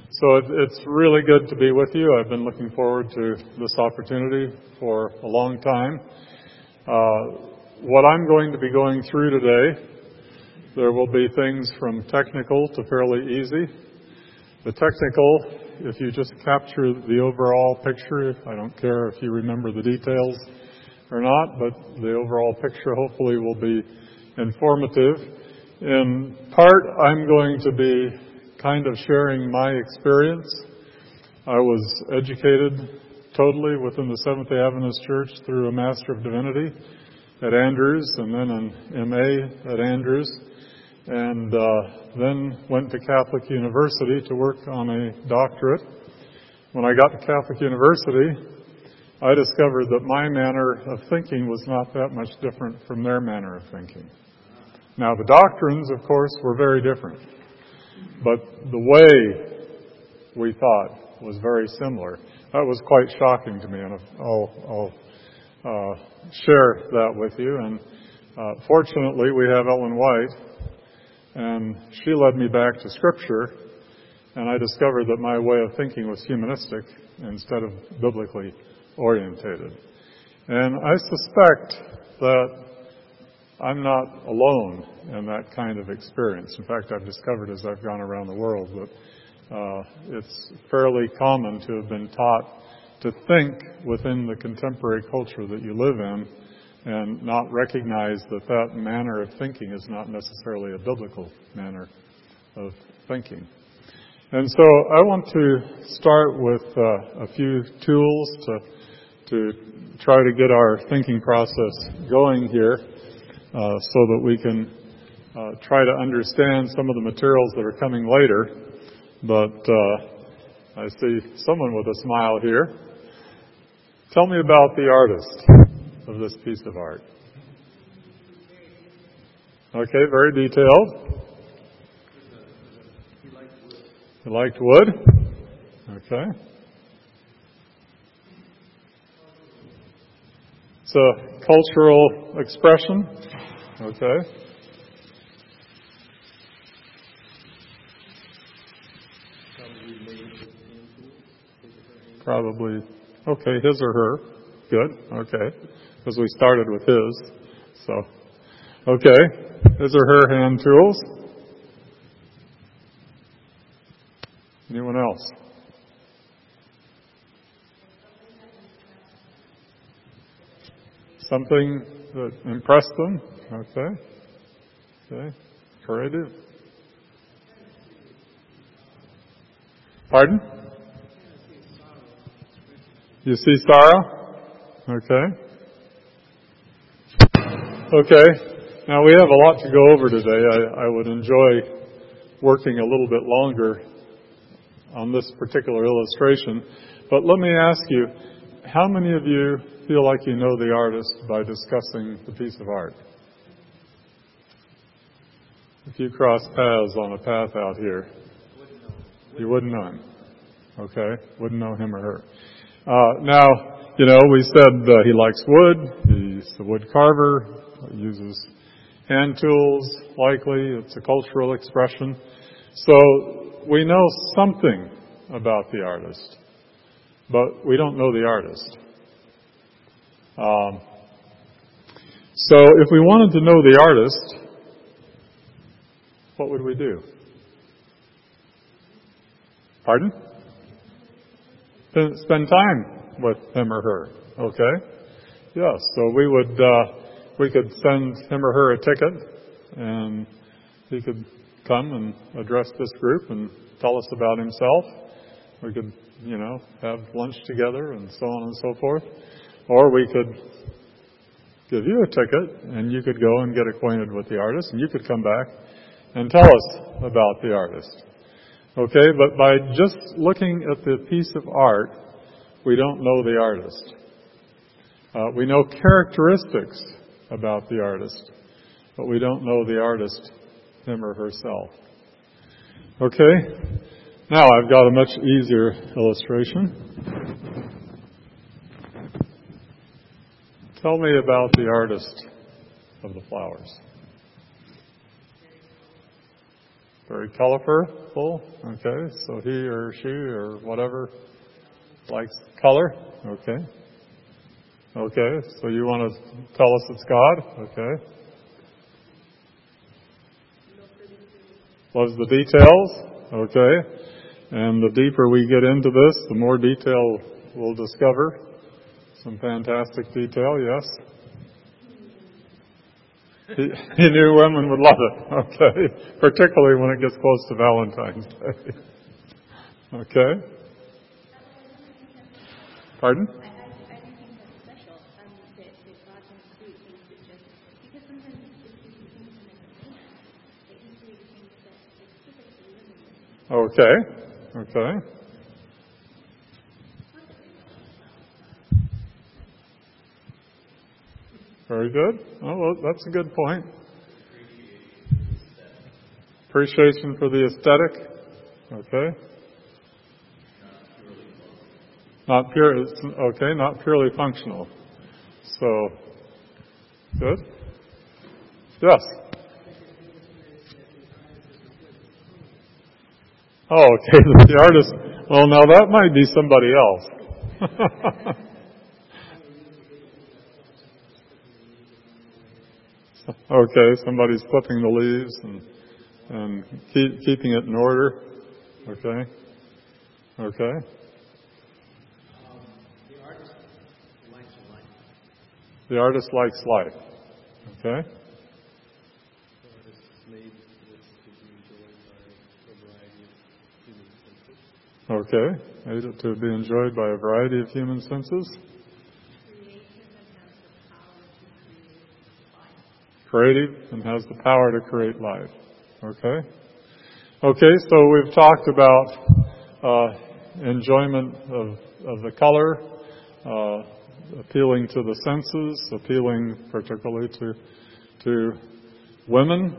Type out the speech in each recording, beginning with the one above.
So it's really good to be with you. I've been looking forward to this opportunity for a long time. What I'm going to be going through today, there will be things from technical to fairly easy. The technical, if you just capture the overall picture, I don't care if you remember the details or not, but the overall picture hopefully will be informative. In part, I'm going to be kind of sharing my experience. I was educated totally within the Seventh-day Adventist Church through a Master of Divinity at Andrews and then an MA at Andrews, and then went to Catholic University to work on a doctorate. When I got to Catholic University, I discovered that my manner of thinking was not that much different from their manner of thinking. Now, the doctrines, of course, were very different, but the way we thought was very similar. That was quite shocking to me, and I'll share that with you. And fortunately, we have Ellen White, and she led me back to Scripture, and I discovered that my way of thinking was humanistic instead of biblically orientated. And I suspect that I'm not alone in that kind of experience. In fact, I've discovered as I've gone around the world that it's fairly common to have been taught to think within the contemporary culture that you live in and not recognize that that manner of thinking is not necessarily a biblical manner of thinking. And so I want to start with a few tools to try to get our thinking process going here so that we can try to understand some of the materials that are coming later. But I see someone with a smile here. Tell me about the artist of this piece of art. Okay, very detailed. He liked wood. Okay. It's a cultural expression. Okay. Probably. Okay, his or her. Good. Okay. Because we started with his. So, okay. His or her hand tools. Anyone else? Something that impressed them? Okay. Okay. Creative. Pardon? You see sorrow? Okay. Okay. Now we have a lot to go over today. I would enjoy working a little bit longer on this particular illustration. But let me ask you, how many of you feel like you know the artist by discussing the piece of art? If you cross paths on a path out here, you wouldn't know him. Okay? Wouldn't know him or her. Now, we said he likes wood. He's a wood carver. He uses hand tools, likely. It's a cultural expression. So we know something about the artist, but we don't know the artist. So if we wanted to know the artist, what would we do? Pardon? Spend time with him or her. Okay? Yes. So we could send him or her a ticket, and he could come and address this group and tell us about himself. We could, have lunch together and so on and so forth. Or we could give you a ticket and you could go and get acquainted with the artist, and you could come back and tell us about the artist. Okay, but by just looking at the piece of art, we don't know the artist. We know characteristics about the artist, but we don't know the artist, him or herself. Okay, now I've got a much easier illustration. Tell me about the artist of the flowers. Very colorful. Okay, so he or she or whatever likes color. Okay. Okay, so you want to tell us it's God? Okay. Loves the details. Okay. And the deeper we get into this, the more detail we'll discover. Some fantastic detail, yes. He knew women would love it. Okay. Particularly when it gets close to Valentine's Day. Okay. Pardon? Okay. Okay. Very good. Oh, well, that's a good point. Appreciation for the aesthetic. Okay. Not pure. Okay, not purely functional. So, good. Yes. Oh, okay. The artist. Well, now that might be somebody else. Okay, somebody's clipping the leaves and keeping it in order. Okay. Okay. The artist likes life. Okay. Okay. Made it to be enjoyed by a variety of human senses. Creative and has the power to create life. Okay. Okay, so we've talked about enjoyment of the color, appealing to the senses, appealing particularly to women,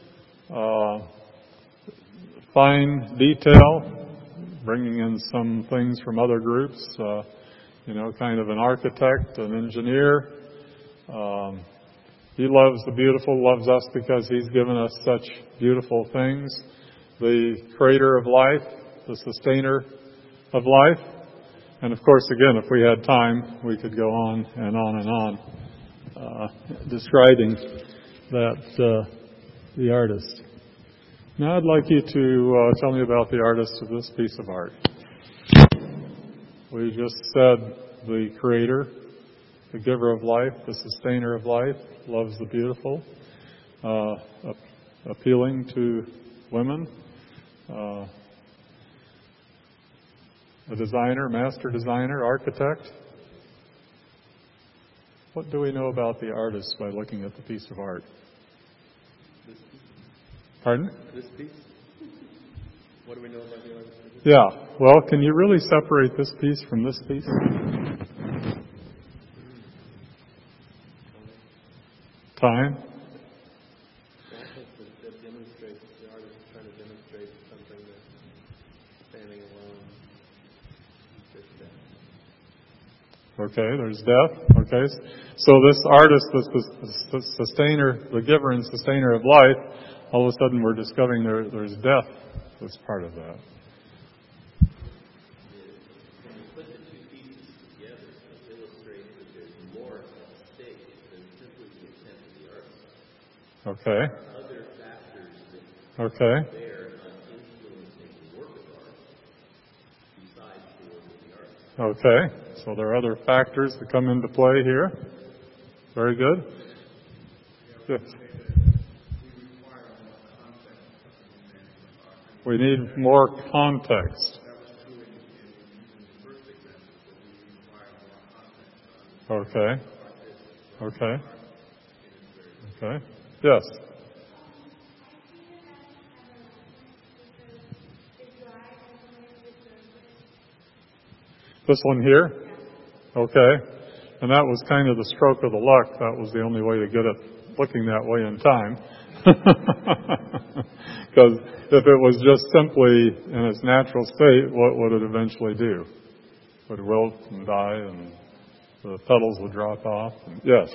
fine detail, bringing in some things from other groups, kind of an architect, an engineer. He loves the beautiful, loves us because He's given us such beautiful things. The creator of life, the sustainer of life. And of course, again, if we had time, we could go on and on and on describing that the artist. Now I'd like you to tell me about the artist of this piece of art. We just said the creator, the giver of life, the sustainer of life, loves the beautiful, appealing to women, a designer, master designer, architect. What do we know about the artist by looking at the piece of art? Pardon? This piece? What do we know about the artist? Yeah. Well, can you really separate this piece from this piece? Time? That demonstrates, the artist is trying to demonstrate something that's standing alone. There's death. Okay, there's death. Okay. So this artist, the sustainer, the giver and sustainer of life, all of a sudden we're discovering there's death that's part of that. When you put the two pieces together, it illustrates that there's more at stake than simply the intent of the artist. Okay. There are other factors that Okay. are there influencing the work of art besides the work of the artist. Okay. So there are other factors that come into play here. Very good. Yes. We need more context. Okay. Okay. Okay. Yes. This one here? Okay. And that was kind of the stroke of the luck. That was the only way to get it looking that way in time. Because if it was just simply in its natural state, what would it eventually do? It would wilt and die and the petals would drop off. Yes?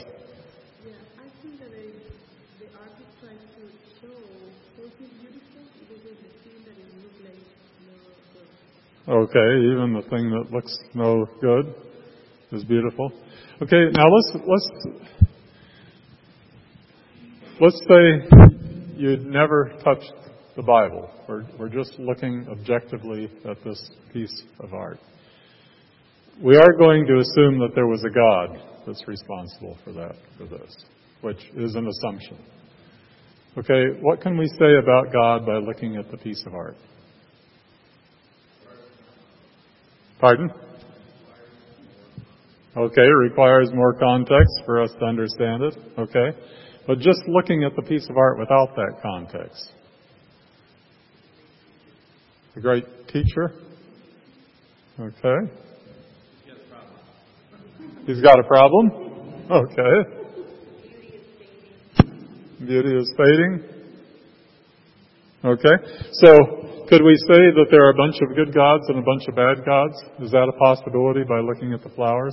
Yeah, I think that the artist tries to show something beautiful because Okay, even the thing that looks no good is beautiful. Okay, now let's say you'd never touched the Bible. We're just looking objectively at this piece of art. We are going to assume that there was a God that's responsible for this, which is an assumption. Okay, what can we say about God by looking at the piece of art? Pardon? Okay, it requires more context for us to understand it. Okay. But just looking at the piece of art without that context. A great teacher. Okay. He's got a problem. Okay. Beauty is fading. Okay. So, could we say that there are a bunch of good gods and a bunch of bad gods? Is that a possibility by looking at the flowers?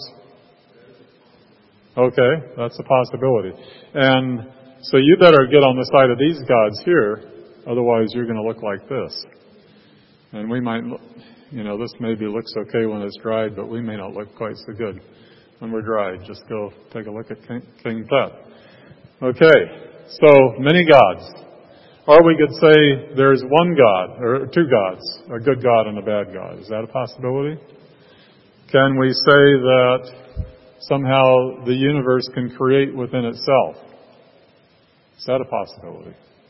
Okay, that's a possibility. And so you better get on the side of these gods here, otherwise you're going to look like this. And we might, this maybe looks okay when it's dried, but we may not look quite so good when we're dried. Just go take a look at King Tut. Okay, so many gods. Or we could say there's one God, or two gods, a good God and a bad God. Is that a possibility? Can we say that somehow the universe can create within itself? Is that a possibility?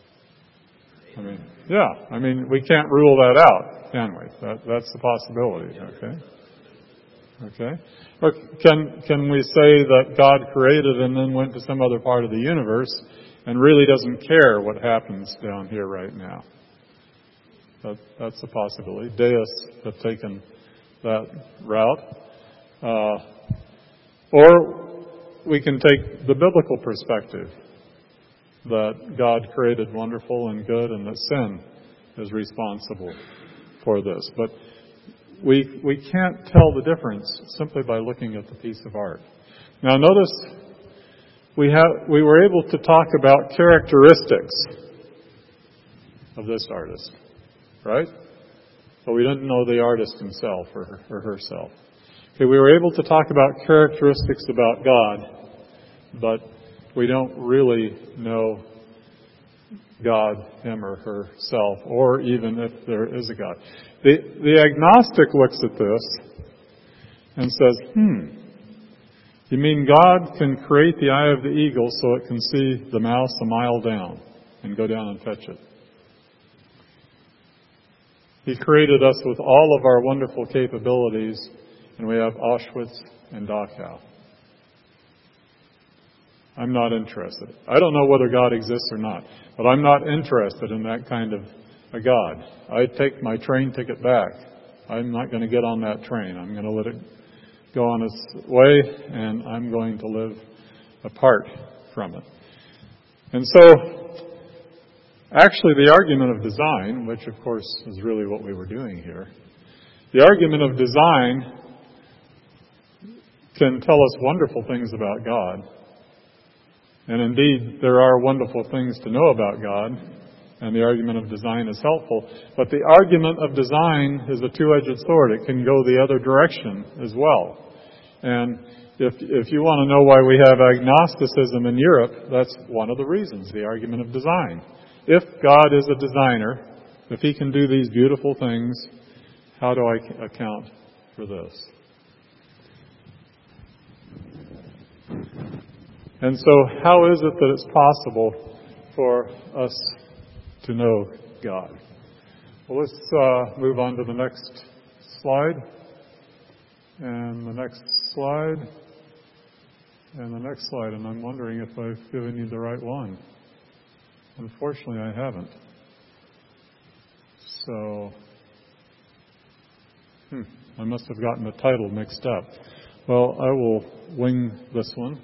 We can't rule that out, can we? That's a possibility, okay? Or can we say that God created and then went to some other part of the universe and really doesn't care what happens down here right now? That's a possibility. Deists have taken that route. Or we can take the biblical perspective that God created wonderful and good and that sin is responsible for this. But we can't tell the difference simply by looking at the piece of art. Now notice we were able to talk about characteristics of this artist, right? But we didn't know the artist himself or herself. Okay, we were able to talk about characteristics about God, but we don't really know God, him or herself, or even if there is a God. The agnostic looks at this and says, you mean God can create the eye of the eagle so it can see the mouse a mile down and go down and fetch it? He created us with all of our wonderful capabilities, and we have Auschwitz and Dachau. I'm not interested. I don't know whether God exists or not, but I'm not interested in that kind of a God. I take my train ticket back. I'm not going to get on that train. I'm going to let it go on its way, and I'm going to live apart from it. And so, actually, the argument of design, which of course is really what we were doing here, the argument of design can tell us wonderful things about God. And indeed, there are wonderful things to know about God, and the argument of design is helpful. But the argument of design is a two-edged sword. It can go the other direction as well. And if you want to know why we have agnosticism in Europe, that's one of the reasons, the argument of design. If God is a designer, if He can do these beautiful things, how do I account for this? And so, how is it that it's possible for us to know God? Well, let's move on to the next slide. And the next slide. And the next slide. And I'm wondering if I've given you the right one. Unfortunately, I haven't. So, I must have gotten the title mixed up. Well, I will wing this one.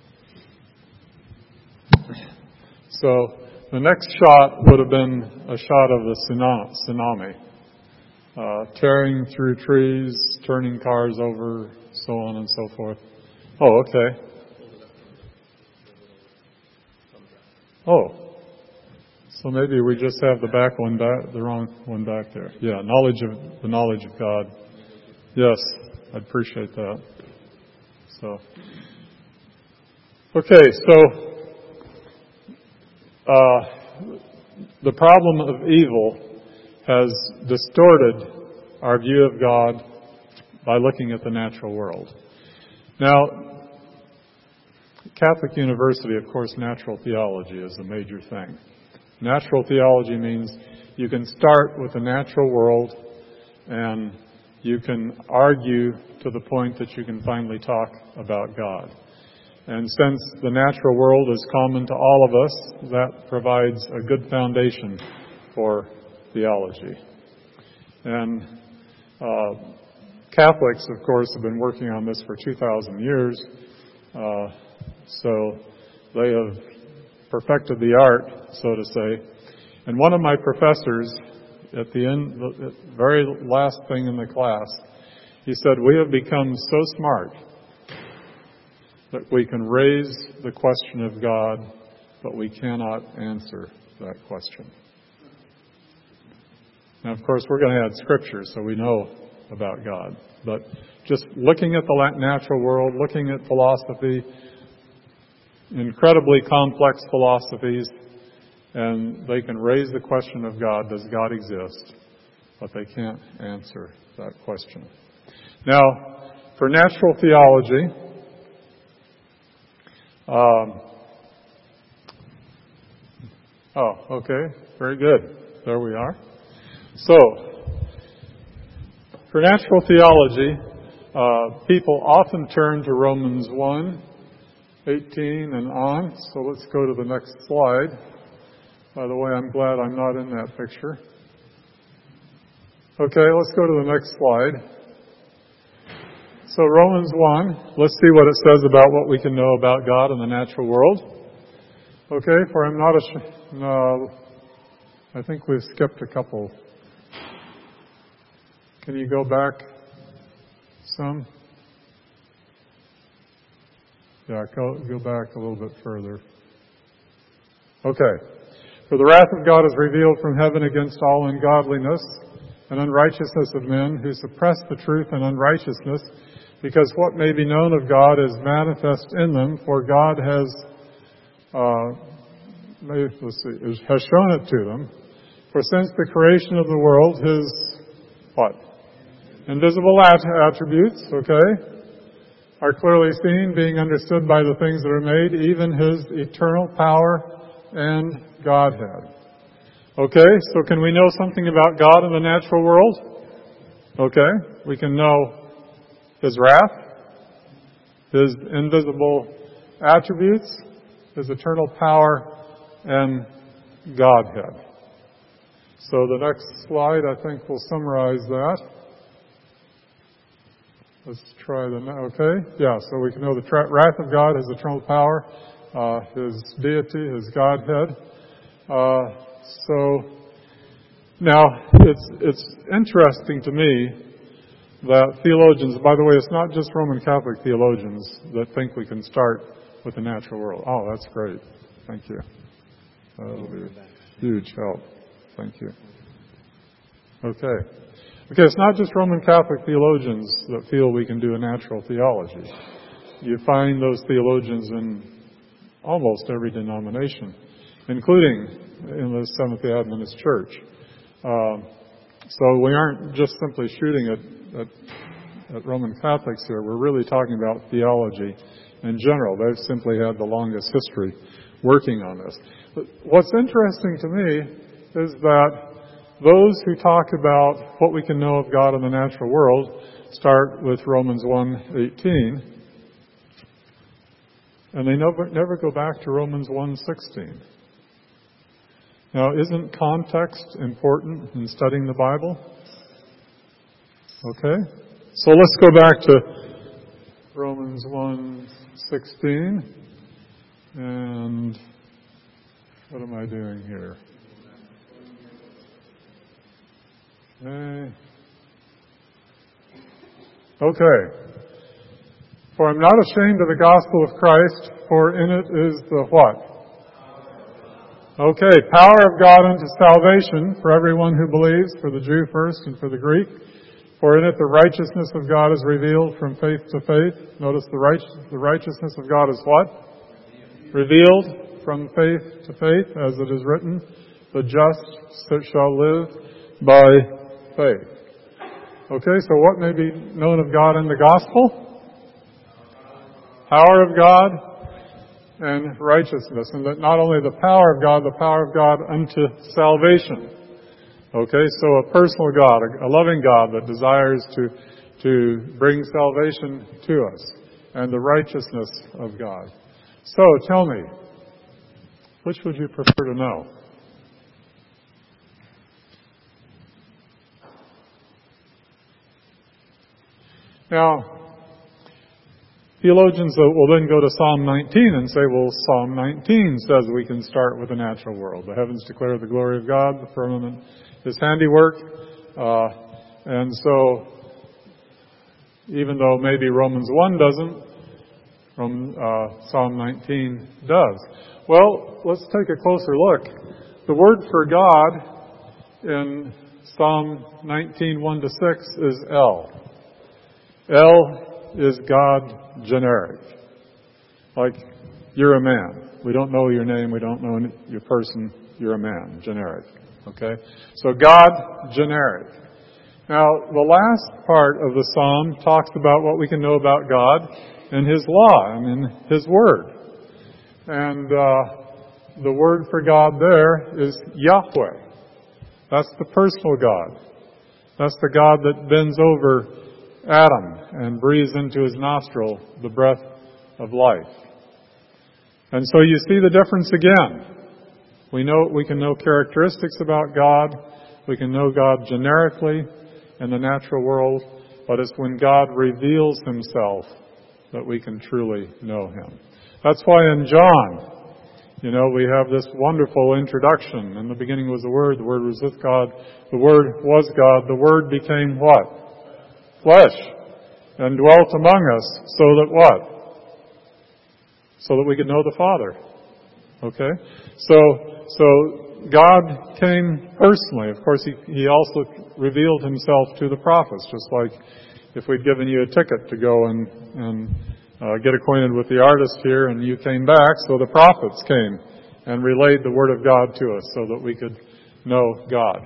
So the next shot would have been a shot of the tsunami, tearing through trees, turning cars over, so on and so forth. Oh, okay. Oh, So maybe we just have the wrong one back there. Yeah, the knowledge of God. Yes, I'd appreciate that. So, okay, so the problem of evil has distorted our view of God by looking at the natural world. Now, Catholic University, of course, natural theology is a major thing. Natural theology means you can start with the natural world and you can argue to the point that you can finally talk about God. And since the natural world is common to all of us, that provides a good foundation for theology. And Catholics, of course, have been working on this for 2,000 years. So they have perfected the art, so to say. And one of my professors, at the end, the very last thing in the class, he said, "We have become so smart that we can raise the question of God, but we cannot answer that question." Now, of course, we're going to add Scripture, so we know about God. But just looking at the natural world, looking at philosophy, incredibly complex philosophies, and they can raise the question of God, does God exist? But they can't answer that question. Now, for natural theology, okay, very good. There we are. So, for natural theology, people often turn to Romans 1:18 and on. So let's go to the next slide. By the way, I'm glad I'm not in that picture. Okay, let's go to the next slide. So Romans 1, let's see what it says about what we can know about God in the natural world. Okay, for I'm not no, I think we've skipped a couple. Can you go back some? Yeah, go back a little bit further. Okay. For the wrath of God is revealed from heaven against all ungodliness and unrighteousness of men who suppress the truth in unrighteousness, because what may be known of God is manifest in them, for God has shown it to them. For since the creation of the world, His what? Invisible attributes, okay, are clearly seen, being understood by the things that are made, even His eternal power and Godhead. Okay, so can we know something about God in the natural world? Okay, we can know His wrath, His invisible attributes, His eternal power, and Godhead. So the next slide, I think, will summarize that. Let's try okay? Yeah, so we can know the wrath of God, His eternal power, His deity, His Godhead. So now it's interesting to me that theologians, by the way, it's not just Roman Catholic theologians that think we can start with the natural world. Oh, that's great. Thank you. That'll be a huge help. Thank you. Okay, it's not just Roman Catholic theologians that feel we can do a natural theology. You find those theologians in almost every denomination, including in the Seventh-day Adventist Church. So we aren't just simply shooting at Roman Catholics here. We're really talking about theology in general. They've simply had the longest history working on this. But what's interesting to me is that those who talk about what we can know of God in the natural world start with Romans 1:18, and they never go back to Romans 1:16. Now, isn't context important in studying the Bible? Okay, so let's go back to Romans 1:16, and what am I doing here? Okay. For I'm not ashamed of the gospel of Christ, for in it is the what? Okay, power of God unto salvation for everyone who believes, for the Jew first and for the Greek. For in it the righteousness of God is revealed from faith to faith. Notice the righteousness of God is what? Revealed from faith to faith, as it is written, the just shall live by faith. Okay, so what may be known of God in the gospel? Power of God and righteousness. And that not only the power of God unto salvation. Okay, so a personal God, a loving God that desires to bring salvation to us. And the righteousness of God. So, tell me, which would you prefer to know? Now, theologians will then go to Psalm 19 and say, well, Psalm 19 says we can start with the natural world. The heavens declare the glory of God, the firmament His handiwork. And so, even though maybe Romans 1 doesn't, Psalm 19 does. Well, let's take a closer look. The word for God in Psalm 19, 1-6 is El. El is God generic. Like, you're a man. We don't know your name. We don't know your person. You're a man. Generic. Okay? So God generic. Now, the last part of the psalm talks about what we can know about God in His law and in His word. And the word for God there is Yahweh. That's the personal God. That's the God that bends over Adam and breathes into his nostril the breath of life. And so you see the difference again. We can know characteristics about God. We can know God generically in the natural world, but it's when God reveals Himself that we can truly know Him. That's why in John, we have this wonderful introduction. In the beginning was the Word was with God, the Word was God, the Word became what? Flesh, and dwelt among us, so that what? So that we could know the Father. Okay? So God came personally. Of course, He also revealed Himself to the prophets, just like if we'd given you a ticket to go and get acquainted with the artist here, and you came back, so the prophets came and relayed the Word of God to us so that we could know God.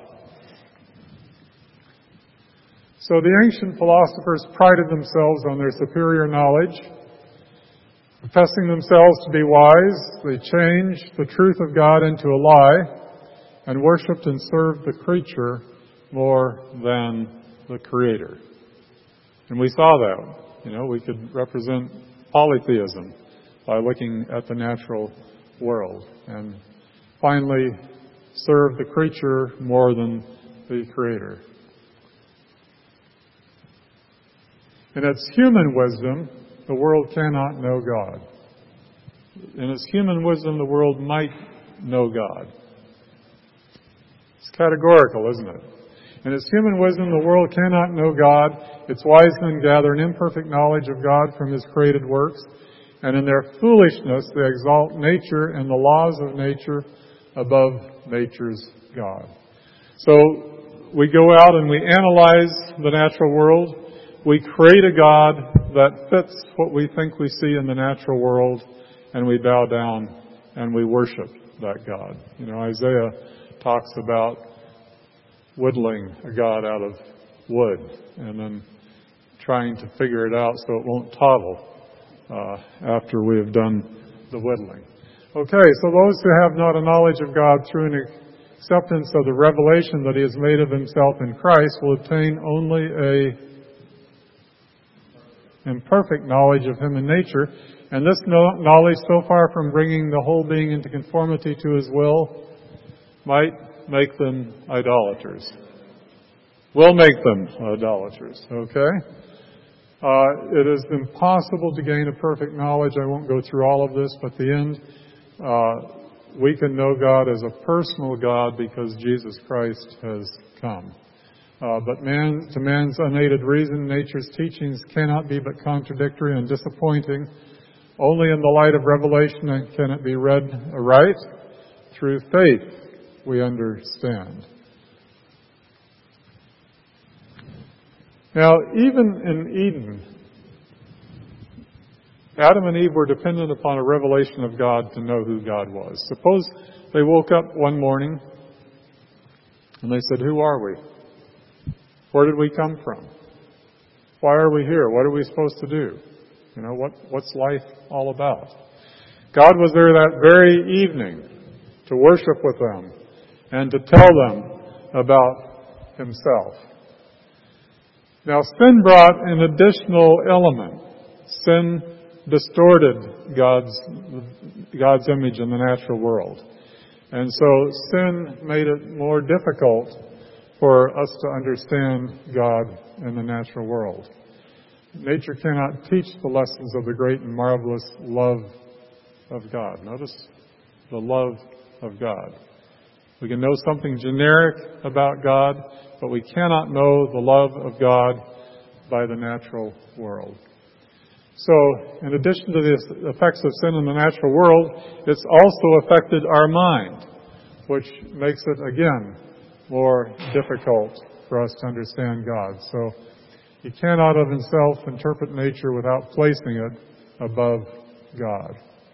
So the ancient philosophers prided themselves on their superior knowledge. Professing themselves to be wise, they changed the truth of God into a lie and worshipped and served the creature more than the Creator. And we saw that. We could represent polytheism by looking at the natural world. And finally, serve the creature more than the Creator. In its human wisdom, the world cannot know God. In its human wisdom, the world might know God. It's categorical, isn't it? In its human wisdom, the world cannot know God. Its wise men gather an imperfect knowledge of God from His created works. And in their foolishness, they exalt nature and the laws of nature above nature's God. So we go out and we analyze the natural world. We create a God that fits what we think we see in the natural world, and we bow down and we worship that God. Isaiah talks about whittling a God out of wood and then trying to figure it out so it won't toddle after we have done the whittling. Okay, so those who have not a knowledge of God through an acceptance of the revelation that He has made of Himself in Christ will obtain only a imperfect knowledge of Him in nature, and this knowledge, so far from bringing the whole being into conformity to His will, might make them idolaters. Will make them idolaters, okay? It is impossible to gain a perfect knowledge. I won't go through all of this, but the end, we can know God as a personal God because Jesus Christ has come. But to man's unaided reason, nature's teachings cannot be but contradictory and disappointing. Only in the light of revelation can it be read aright. through faith we understand. Now, even in Eden, Adam and Eve were dependent upon a revelation of God to know who God was. Suppose they woke up one morning and they said, "Who are we? Where did we come from? Why are we here? What are we supposed to do? What's life all about?" God was there that very evening to worship with them and to tell them about Himself. Now, sin brought an additional element. Sin distorted God's image in the natural world. And so sin made it more difficult for us to understand God in the natural world. Nature cannot teach the lessons of the great and marvelous love of God. Notice the love of God. We can know something generic about God, but we cannot know the love of God by the natural world. So, in addition to the effects of sin in the natural world, it's also affected our mind, which makes it, again, more difficult for us to understand God. So, He cannot of Himself interpret nature without placing it above God.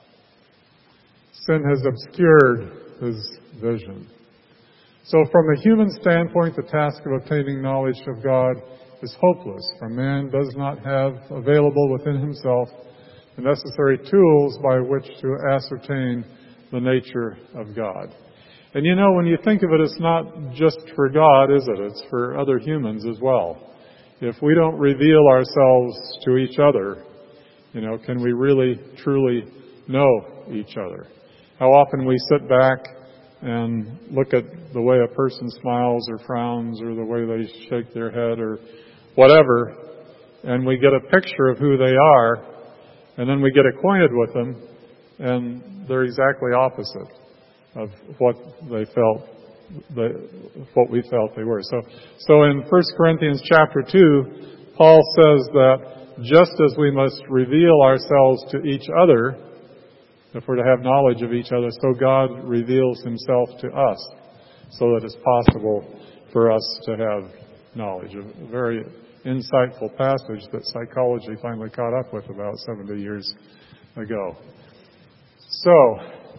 Sin has obscured His vision. So from a human standpoint, the task of obtaining knowledge of God is hopeless, for man does not have available within himself the necessary tools by which to ascertain the nature of God. And when you think of it, it's not just for God, is it? It's for other humans as well. If we don't reveal ourselves to each other, can we really, truly know each other? How often we sit back and look at the way a person smiles or frowns or the way they shake their head or whatever, and we get a picture of who they are, and then we get acquainted with them, and they're exactly opposite of what they felt, what we felt they were. So in 1 Corinthians chapter 2, Paul says that just as we must reveal ourselves to each other, if we're to have knowledge of each other, so God reveals Himself to us, so that it's possible for us to have knowledge. A very insightful passage that psychology finally caught up with about 70 years ago. So,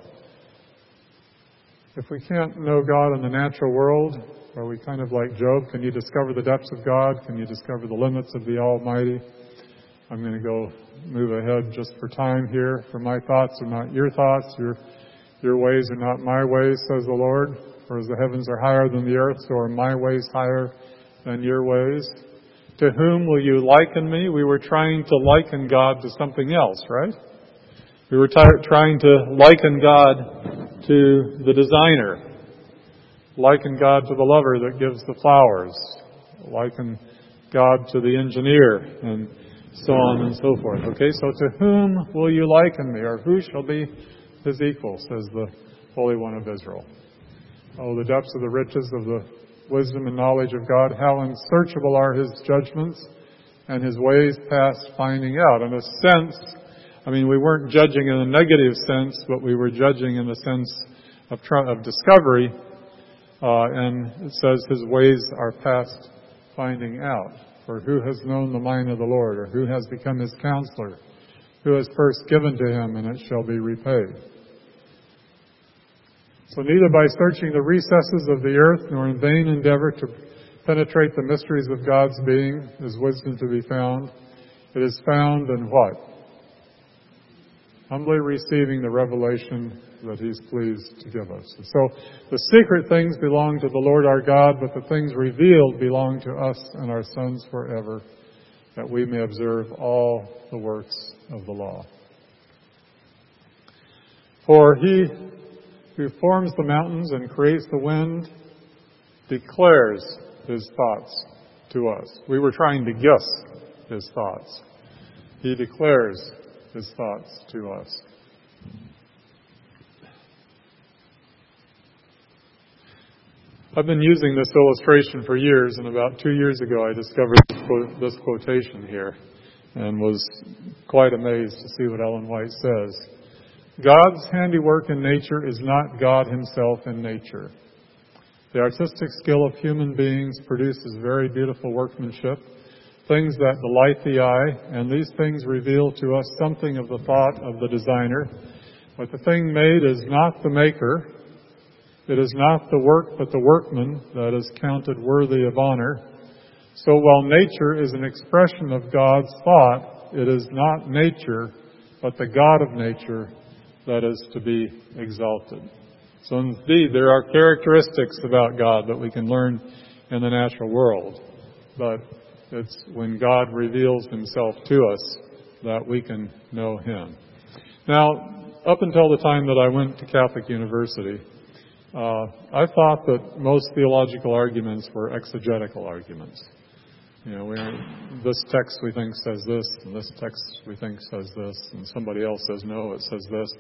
if we can't know God in the natural world, are we kind of like Job? Can you discover the depths of God? Can you discover the limits of the Almighty? I'm going to move ahead just for time here. For my thoughts are not your thoughts. Your ways are not my ways, says the Lord. For as the heavens are higher than the earth, so are my ways higher than your ways. To whom will you liken me? We were trying to liken God to something else, right? We were trying to liken God to the designer. Liken God to the lover that gives the flowers. Liken God to the engineer, and so on and so forth. Okay, so to whom will you liken me, or who shall be His equal, says the Holy One of Israel. Oh, the depths of the riches of the wisdom and knowledge of God, how unsearchable are His judgments and His ways past finding out. In a sense, we weren't judging in a negative sense, but we were judging in the sense of discovery, and it says His ways are past finding out. For who has known the mind of the Lord, or who has become His counselor? Who has first given to Him, and it shall be repaid? So neither by searching the recesses of the earth, nor in vain endeavor to penetrate the mysteries of God's being, is wisdom to be found. It is found in what? Humbly receiving the revelation that He's pleased to give us. So the secret things belong to the Lord our God, but the things revealed belong to us and our sons forever, that we may observe all the works of the law. For He who forms the mountains and creates the wind declares His thoughts to us. We were trying to guess His thoughts. He declares His thoughts to us. I've been using this illustration for years, and about 2 years ago I discovered this quotation here and was quite amazed to see what Ellen White says. God's handiwork in nature is not God himself in nature. The artistic skill of human beings produces very beautiful workmanship, things that delight the eye, and these things reveal to us something of the thought of the designer. But the thing made is not the maker. It is not the work, but the workman that is counted worthy of honor. So while nature is an expression of God's thought, it is not nature, but the God of nature that is to be exalted. So indeed, there are characteristics about God that we can learn in the natural world. But it's when God reveals himself to us that we can know him. Now, up until the time that I went to Catholic University, I thought that most theological arguments were exegetical arguments. This text we think says this, and this text we think says this, and somebody else says no, it says this,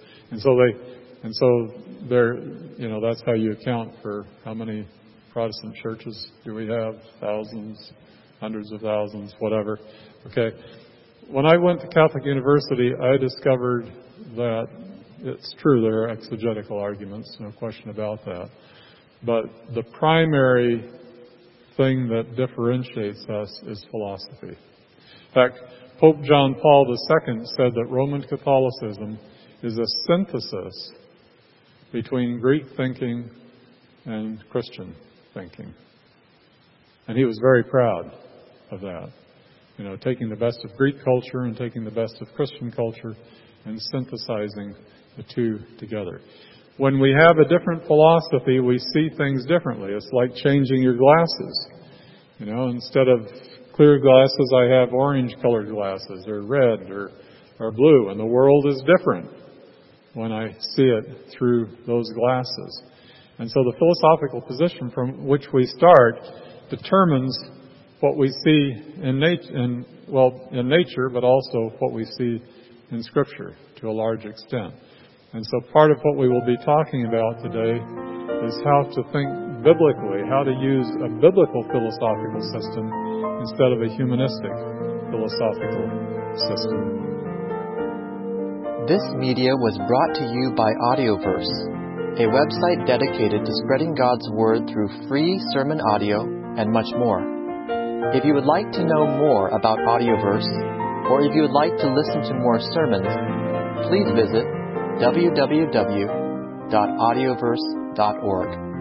that's how you account for how many Protestant churches do we have? Thousands, hundreds of thousands, whatever. Okay. When I went to Catholic University, I discovered that it's true there are exegetical arguments, no question about that. But the primary thing that differentiates us is philosophy. In fact, Pope John Paul II said that Roman Catholicism is a synthesis between Greek thinking and Christian thinking. And he was very proud of that. Taking the best of Greek culture and taking the best of Christian culture and synthesizing the two together. When we have a different philosophy, we see things differently. It's like changing your glasses. Instead of clear glasses, I have orange-colored glasses, or red, or blue, and the world is different when I see it through those glasses. And so the philosophical position from which we start determines what we see in nature, but also what we see in Scripture to a large extent. And so part of what we will be talking about today is how to think biblically, how to use a biblical philosophical system instead of a humanistic philosophical system. This media was brought to you by Audioverse, a website dedicated to spreading God's Word through free sermon audio and much more. If you would like to know more about Audioverse, or if you would like to listen to more sermons, please visit www.audioverse.org.